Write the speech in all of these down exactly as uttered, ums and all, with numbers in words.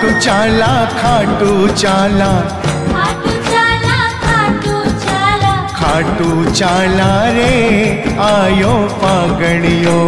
खाटू चाला खाटू चाला खाटू चाला खाटू चाला खाटू चाला रे आयो फागणियो।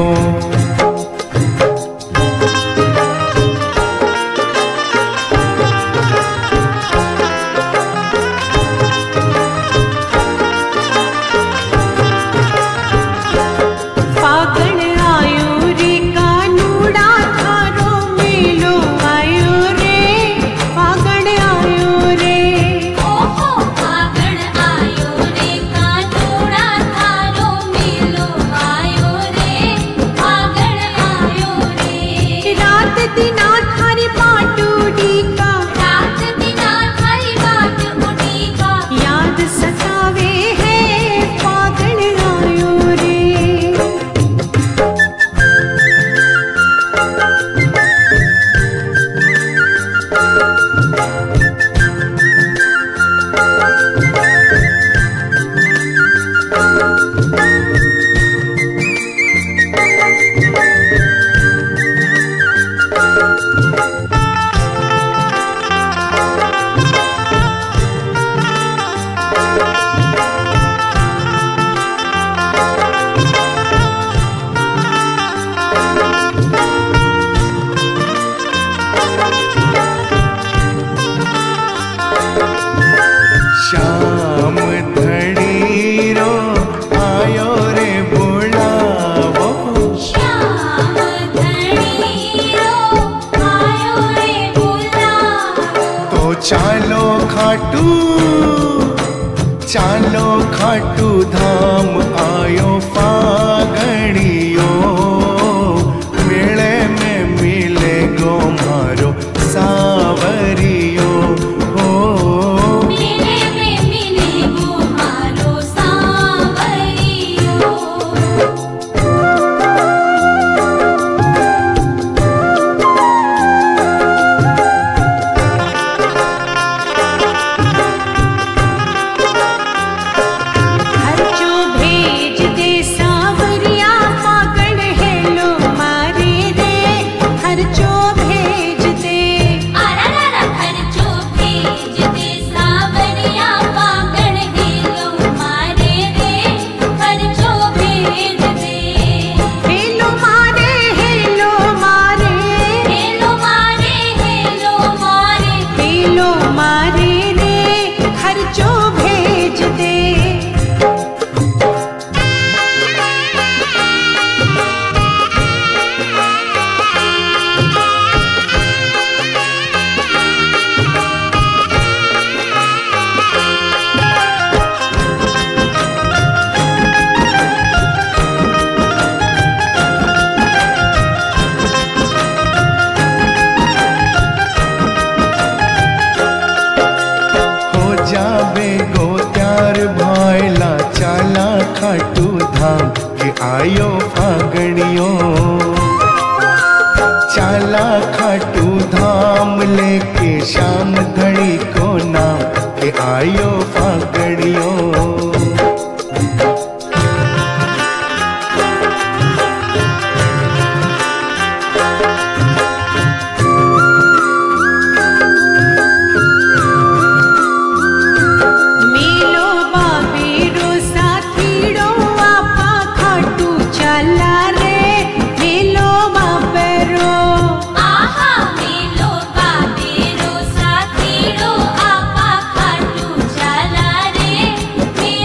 श्याम धनी रो आयो रे बुलावो, श्याम धनी रो आयो रे बुलावो। तो चालो खाटू चालो खाटू धाम आयो फागणियो, मेले में मिले गो मारो सावरियो। जाबे गो त्यार भाईला चाला खाटू धाम के आयो फागणियो, चाला खाटू धाम लेके श्याम धनी को नाम के आयो फागणियो। मेलो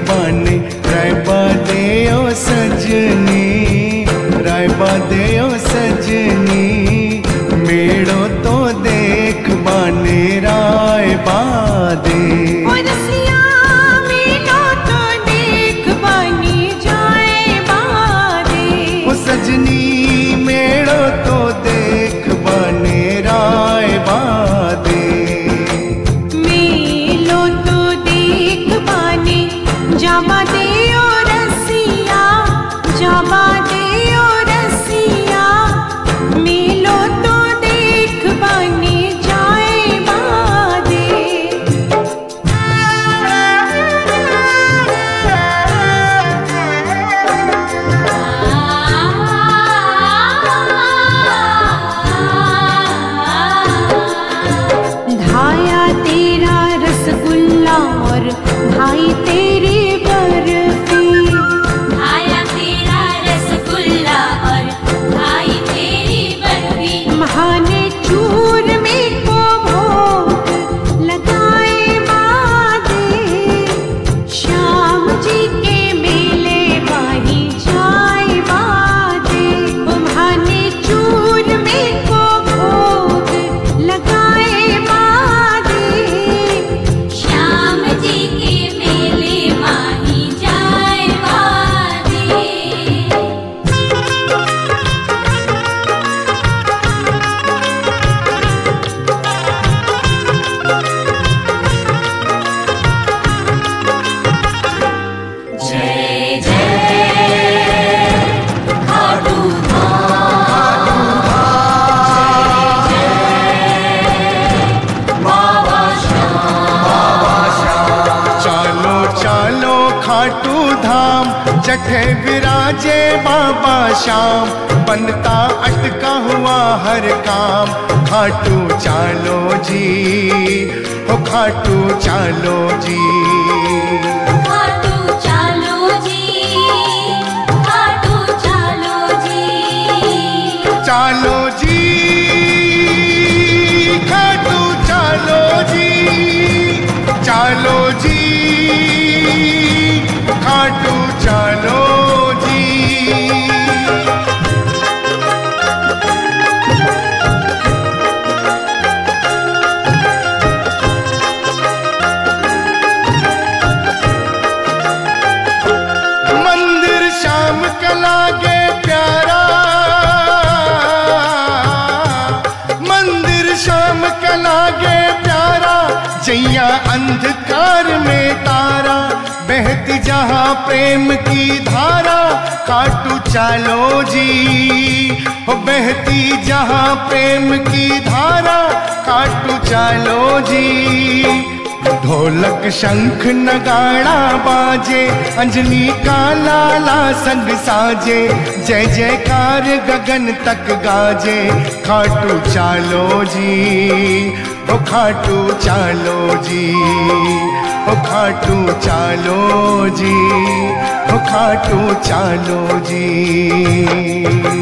बाने रायबा देओ सजनी, रायबा देओ सजनी, मेड़ो तो देख बाने रायबा दे। सजनी मेड़ो तो देख बने रायबा दे। मेलो तो देख बाने जाबा दे ओ रसिया, जाबा दे ओ रसिया, मेलो तो देख बाने जाए बादे। धाया तेरा रसगुल्ला और भाई तेरी बर्फी, आया तेरा रसगुल्ला और भाई तेरी बर्फी। महाने चूरमे को भोग लगाए बादे, श्याम जी के मेले बाही जाए बादे। महाने चूरमे को भोग लगाए बादे, श्याम जी के मेले माही जाए बादे। जय जय खाटू चालो चालो खाटू धाम, जठे विराजे बाबा श्याम, बनता अटका हुआ हर काम। खाटू चालो जी, हो खाटू चालो जी। खाटू चालो जी, खाटू चालो जी। चालो जी खाटू चालो जी, चालो जी खाटू चालो जी। मंदिर शाम का लागे प्यारा, मंदिर शाम का लागे प्यारा, जैया अंधकार में तारा, बहती जहाँ प्रेम की धारा। खाटू चालो जी, हो बहती जहाँ प्रेम की धारा। खाटू चालो जी। ढोलक शंख नगाड़ा बाजे, अंजनी का लाला संग साजे, जय जयकार गगन तक गाजे। खाटू चालो जी, ओ खाटू चालो जी, ओ खाटू चालो जी, ओ खाटू चालो जी।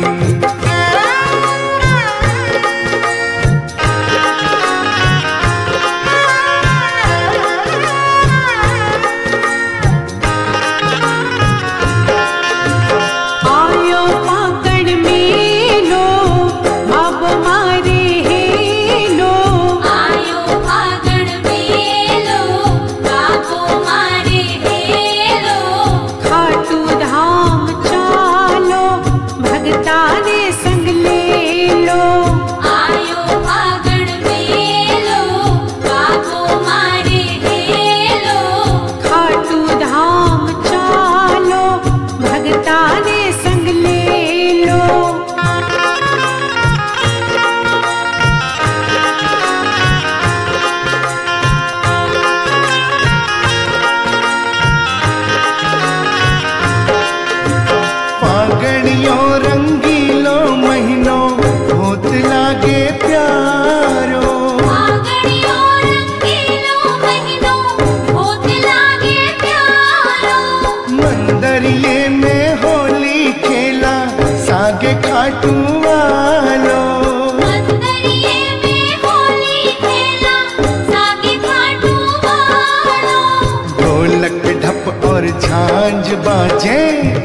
फागणियों रंगीलो महीनो होत लागे प्यारो। फागणियों रंगीलो महीनो होत लागे प्यारो। मंदरिये में होली खेला सागे खाटू वालो। मंदरिये में होली खेला सागे खाटू वालो। ढोलक ढप और झांझ बाजे।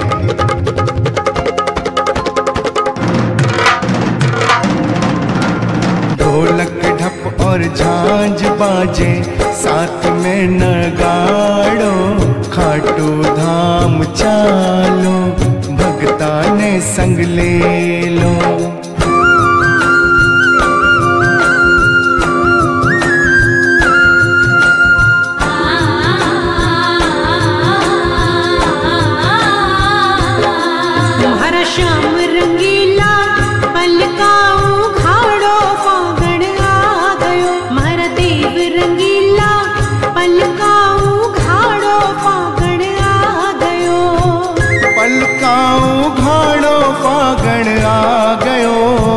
ढोलक ढप और झांझ बाजे, साथ में नगाड़ो, खाटू धाम चालो, भगता ने संग ले लो। श्याम रंगीला पलकाऊ खाड़ो, फागण आ गयो। मारा देव रंगीला पलकाऊ खाड़ो, फागण आ गयो। पलकाऊ घाड़ो फागण आ गयो,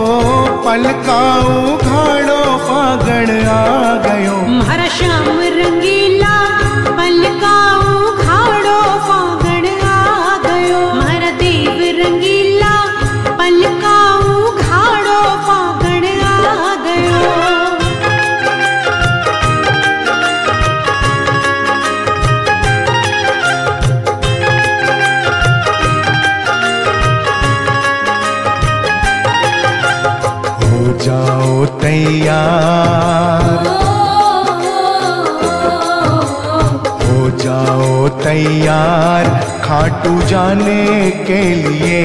पलकाऊ घाड़ो फागण आ गयो। मारा श्याम रंगीला पलकाऊ खाड़ो, फागण आ गयो। मारा देव रंगीला पलकाऊ घाड़ो, फागण आ गयो। हो जाओ तैयार, हो जाओ तैयार, खाटू जाने के लिए।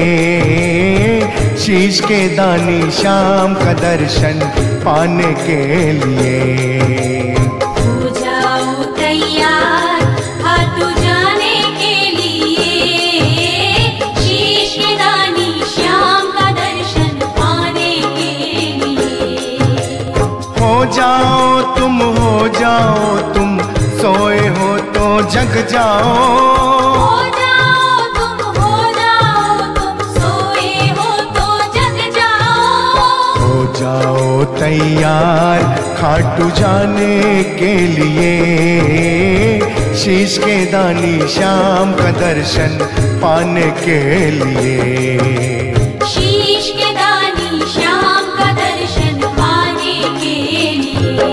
शीश के दानी श्याम का दर्शन पाने के लिए। हो जाओ तैयार, खाटू जाने के लिए। शीश के दानी श्याम का दर्शन पाने के लिए। हो जाओ तुम, हो जाओ तुम, सोए हो तो जग जाओ। हो जाओ तुम, हो जाओ तुम, सोए हो तो जग जाओ। हो जाओ तैयार, खाटू जाने के लिए। शीश के दानी श्याम का दर्शन पाने के लिए। शीश के दानी श्याम का दर्शन पाने के लिए।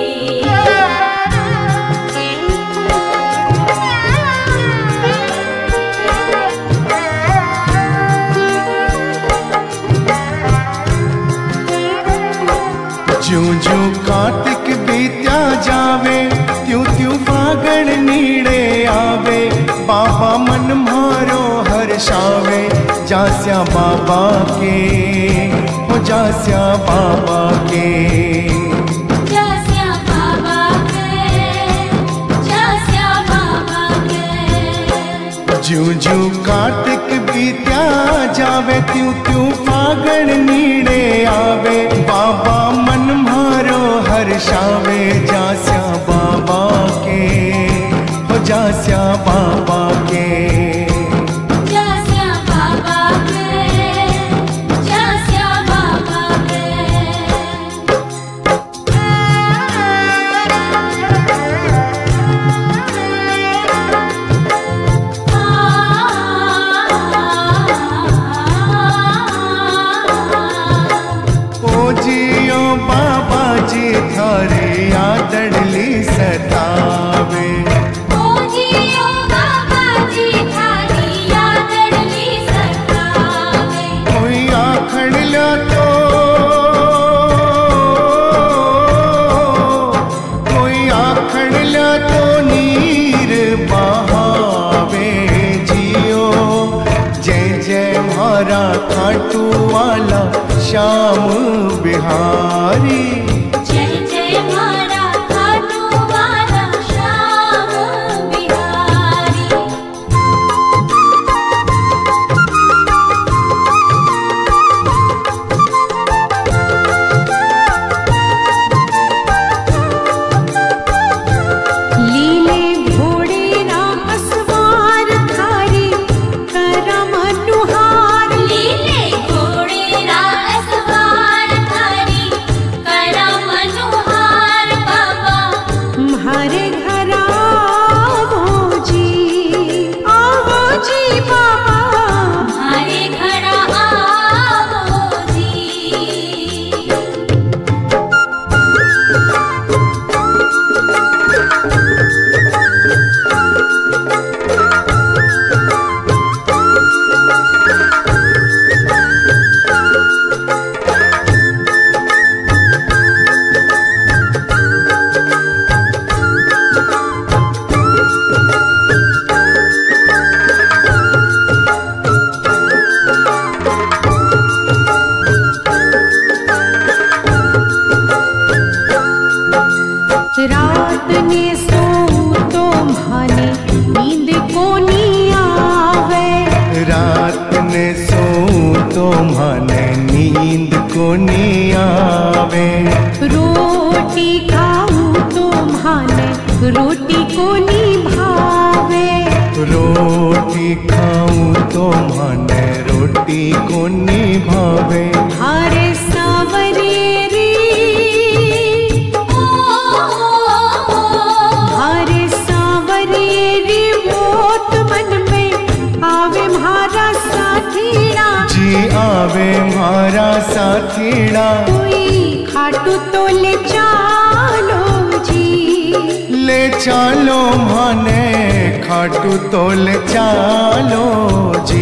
ज्यों ज्यों कार्तिक बीत्या जावे, त्यों त्यों फागण नीड़े आवे। बाबा मन मारो हर्षावे, जास्या बाबा के, हो जास्या बाबा के। जास्या बाबा के, जास्या बाबा के। ज्यों ज्यों कार्तिक बीत्या जावे, त्यों त्यों फागण नीड़े आवे। बाबा मन मारो हर्षावे, जास्या बाबा के, हो जास्या बाबा के। जास्या बाबा के, जास्या बाबा के। ओ जियो बाबा जी थारे यादड़ली सतावे। ओ जियो बाबा जी थारी यादड़ली सतावे। कोई आखड़ लो तो, कोई आखड़ लो तो नीर बहावे। जियो जय जय मारा खाटू वाला श्याम बिहारी। जय जय मारा खाटू वाला श्याम बिहारी। लीले घोड़े राम सवार थारी, करम अनुहार। लीले घोड़े रासवार थारी, कर तो माने रोटी को निभावे। हरे सावरेरी हरे सावरेरी मोत मन में आवे म्हारा साथीड़ा जी आवे म्हारा साथीड़ा। कोई खाटू तो ले चालो जी ले चालो माने खाटू तो ले चालो जी।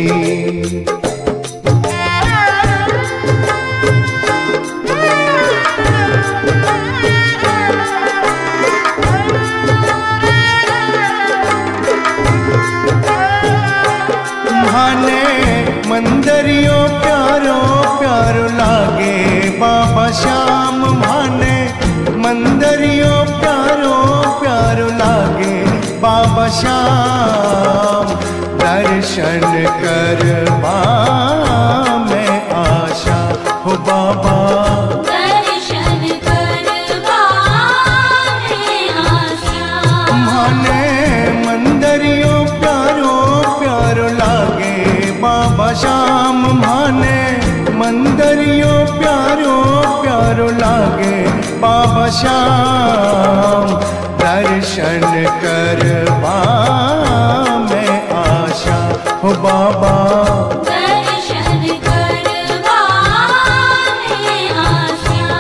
माने मंदरियो प्यारो प्यारो लागे बाबा श्याम। माने मंदरियो प्यारो प्यारो लागे बाबा श्याम। दर्शन करवा में आशा हो बाबा। दर्शन करवा में आशा। माने मंदरियो प्यारो प्यारो लागे बाबा श्याम। माने मंदरियो प्यारो प्यारो लागे बाबा श्याम। दर्शन करवा में आशा हो बाबा। दर्शन करवा में आशा।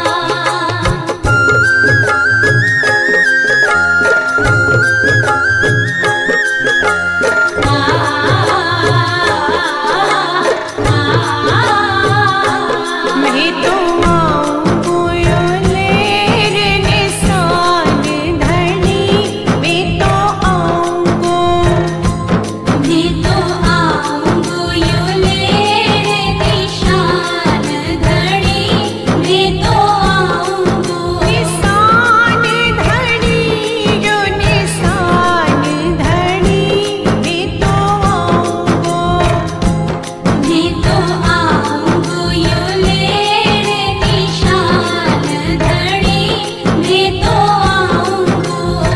मैं तो आऊंगो यो लेरे निशान धनी। मैं तो आऊंगो मैं तो आऊंगो यो लेरे निशान धनी। मैं तो आऊंगो निशान धनी यो निशान धनी। मैं तो आऊंगो मैं तो आऊंगो यो लेरे निशान धनी। मैं तो आऊंगो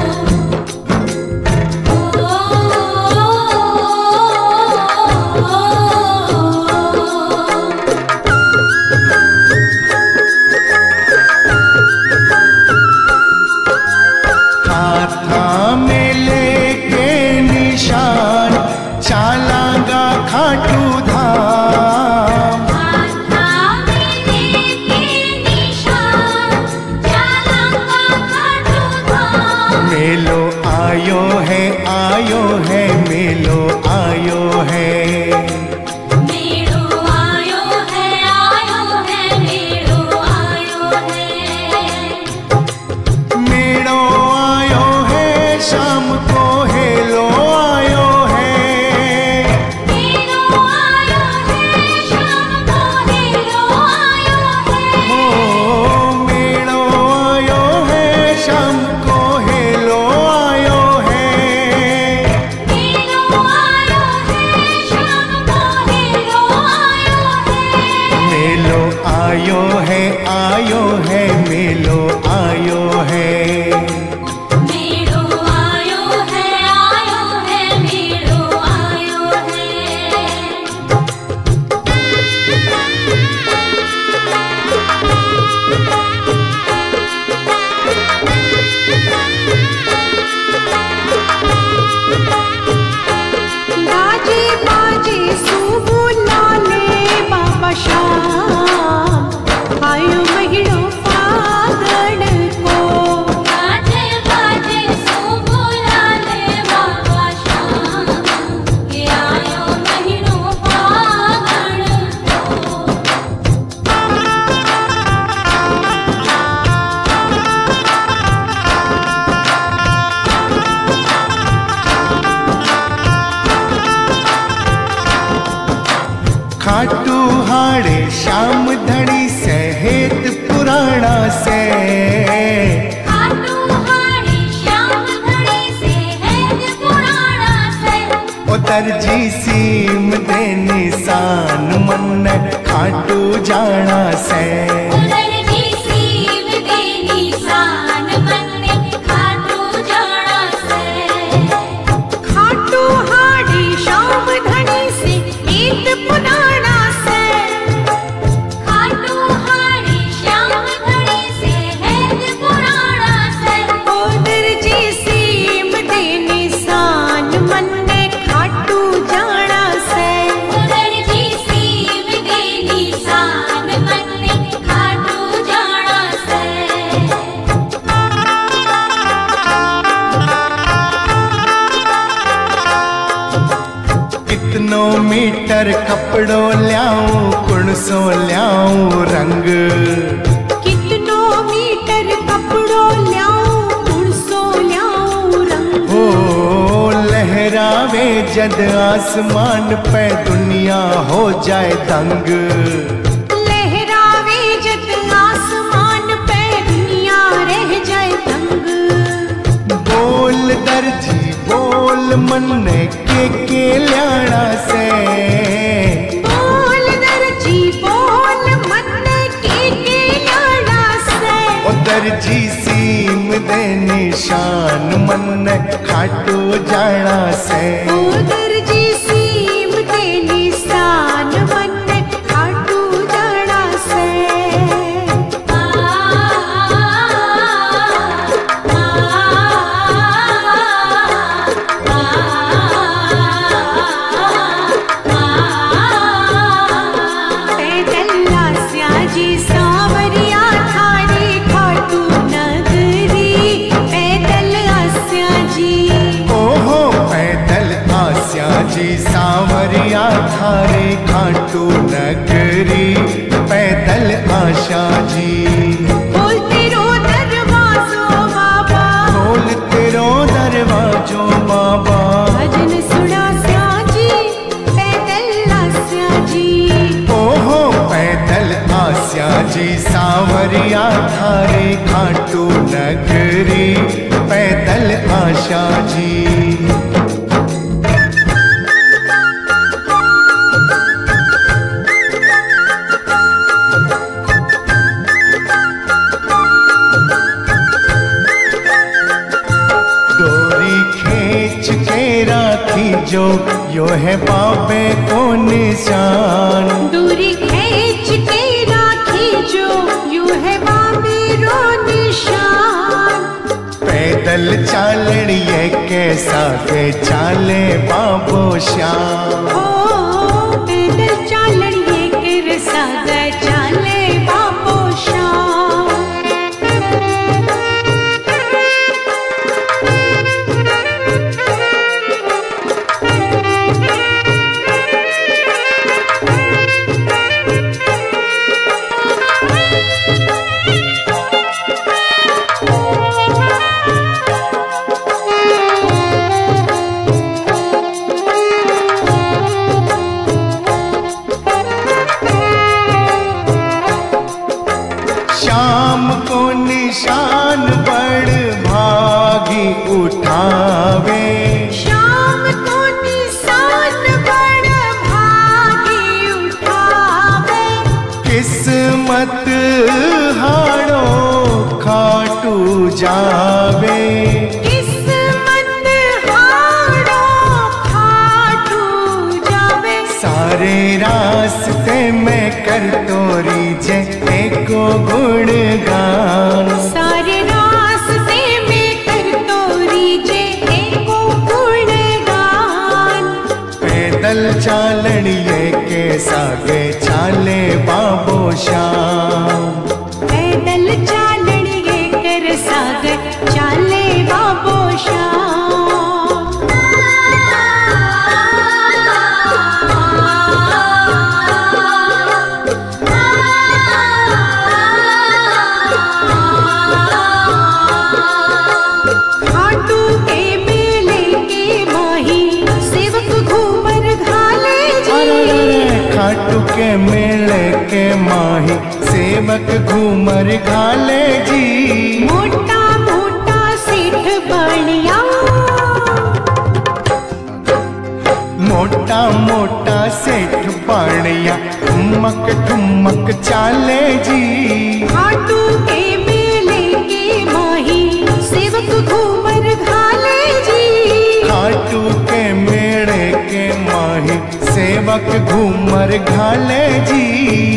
हाथा में लेके निशान चालागा खाटू धाम। हाथा में लेके निशान चालांगा खाटू धाम। मेलो आयो है आयो है मेलो आयो है। मेलो आयो है आयो है मेलो आयो है। मेलो आयो है शाम को हेलो आयो है। मेलो आयो है शाम को हेलो आयो है। ओ मेलो आयो है शाम को हेलो आयो है। मेलो आयो है शाम को हेलो आयो है। मेलो आयो है आयो है मेलो आयो है। मेलो आयो है आयो है मेलो आयो है। बाजे बाजे सुबु लाले बाबा श्याम। आयो महिड़ो फागण को बाजे बाजे सुबु लाले बाबा श्याम। के आयो महीनो फागण को। खाटू हाड़े श्याम धड़ी सहेत पुराणा से। खाटू हाड़ी श्याम धड़ी से है पुराना से। ओ दर्जी सीम दे निशान मन खाटू जाना से। दर्जी सीव दे निशान मन खाटू जाना से। खाटू हाड़ी श्याम धनी से कितनो मीटर कपड़ो ल्याऊं कुणसो ल्याऊं रंग। कितनो मीटर कपड़ो ल्याऊं कुणसो ल्याऊं रंग। हो लहरावे जद आसमान पे दुनिया हो जाए दंग। लहरावे जद आसमान पे दुनिया रह जाए दंग। बोल दर्जी बोल मन के के ल्याणा से। बोल दर्जी बोल मन के के ल्याणा से। ओ दर्जी सीम दे निशान मन खाटू जाना से। ओ दर्जी सीम दे निशान मन खाटू जाना से। पैदल आस्या जी सांवरिया थारे खाटू नगरी। पैदल आस्या जी। ओहो पैदल आस्या जी सांवरिया थारे खाटू नगरी। पैदल आशा जी खोल तेरो दरवाजो बाबा। खोल तेरो दरवाजो बाबा। भजन सुना स्या जी पैदल आस्या जी। ओहो पैदल आस्या जी सांवरिया थारे खाटू नगरी। पैदल आशा जी डोरी खींच के राखी जो यो है बाबे को निशान। दूरी खींच के राखी जो यू है बाबेरो निशान। पैदल चालड़िए कैसा के चाले बाबो श्याम। ओ पैदल चालड़िए के रसाद चाले बाबो श्याम। शाम को निशान बड़ भागी उठावे। शाम को निशान बड़ भागी उठावे। किस्मत हाड़ो खाटू जावे। किस्मत हाड़ो खाटू जावे। सारे रास्ते में कर तोरी जे एको गुणगान। सारे रास्ते में कर तोरी जे एको गुणगान। पैदल चालड़िए के सागे चाले बाबो श्याम। पैदल चालड़िए कर सागर चाले बाबो श्याम। खाटू के मेले के माही सेवक घूमर घाले जी। खाटू के मेले के माही सेवक घूमर घाले जी। मोटा मोटा सेठ बनिया। मोटा मोटा सेठ पाणिया ठुमक ठुमक चाले जी। खाटू के मेले के माही सेवक घूमर घाले जी। खाटू के मेले के माही सेवक घूमर घाले जी।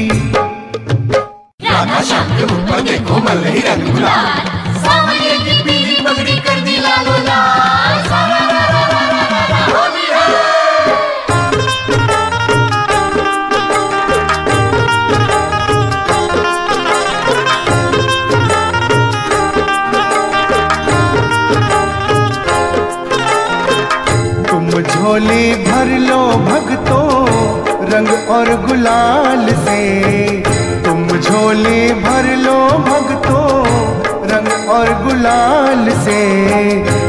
राधा श्याम के मुख पर देखो मल ही रंग गुलाल। सावरिये की पीली पगड़ी कर दी लालो लाल। सारा रा रा रा रा रा रा होली है। तुम झोली भर लो भक्तों रंग और गुलाल से, तुम झोली भर लो भक्तों रंग और गुलाल से।